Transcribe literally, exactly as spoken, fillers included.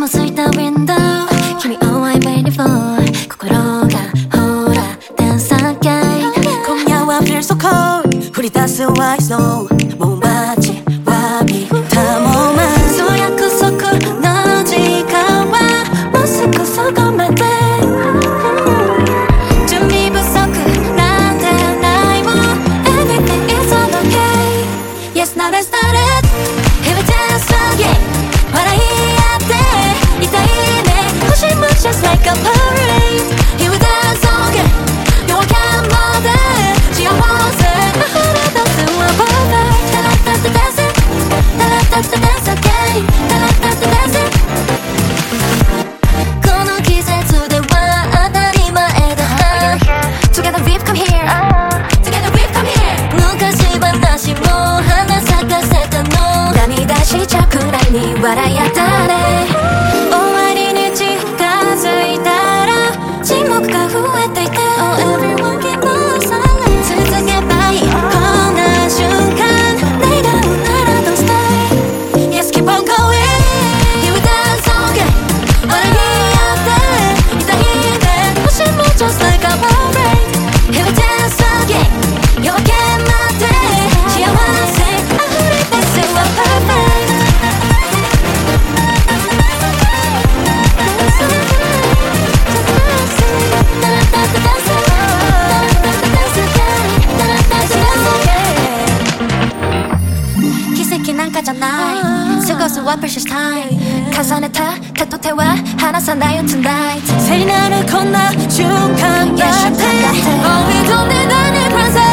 もついたウィンドウ君を I'm waiting for 心がほらダンサーゲイ今夜は feel so cold 降り出す white snow もう待ちわびたもまそう約束の時間はもうすぐそこまで準備不足なんてないもん Everything is all okay Yes now let's start it Here we dance again 笑い合っていたいね星も just like a parade Here we dance again 夜明けまで幸せ溢れ出すは perfect タラッタッタ dance it タラッタッタ dance again タラッタッタ dance it この季節では当たり前だ Together we've come here Together we've come here 昔話も花咲かせたの涙しちゃうくらいに笑い合ったね終わりに近づいたら沈黙が増えていて Oh everyone keep on silent 続けばいいこんな瞬間願うなら Don't stay Yes keep on going Here we dance again 笑い合っていたいね星も just like a parade Here we dance again 夜明けまで幸せ溢れ出すは perfect奇跡なんかじゃない過ごすは precious time 重ねた手と手は離さないよ tonight 聖なるこんな瞬間だって Oh we don't need any present